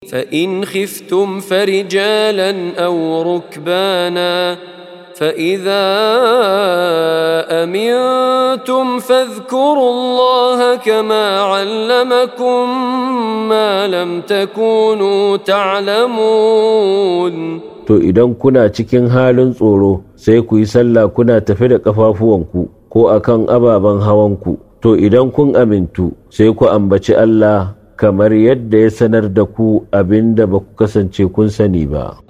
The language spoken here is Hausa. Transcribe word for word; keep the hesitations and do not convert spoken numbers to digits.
فإن خفتم فرجالا أو ركبانا فإذا أمنتم فاذكروا الله كما علمكم ما لم تكونوا تعلمون. To idan kuna cikin halin tsoro sai ku yi sallah kuna tafi da ƙafafuwanku ko akan ababen hawanku. To idan kun amintu sai ku ambaci Allah kamar yadda ya sanar da ku abin da ba ku kasance kun sani ba.